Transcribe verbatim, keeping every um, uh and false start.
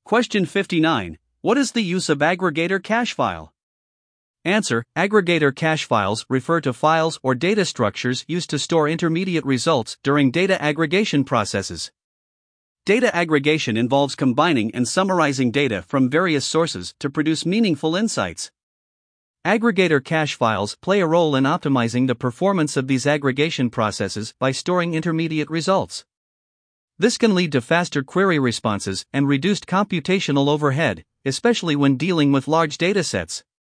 Question fifty-nine. What is the use of aggregator cache file? Answer. Aggregator cache files refer to files or data structures used to store intermediate results during data aggregation processes. Data aggregation involves combining and summarizing data from various sources to produce meaningful insights. Aggregator cache files play a role in optimizing the performance of these aggregation processes by storing intermediate results. This can lead to faster query responses and reduced computational overhead, especially when dealing with large datasets.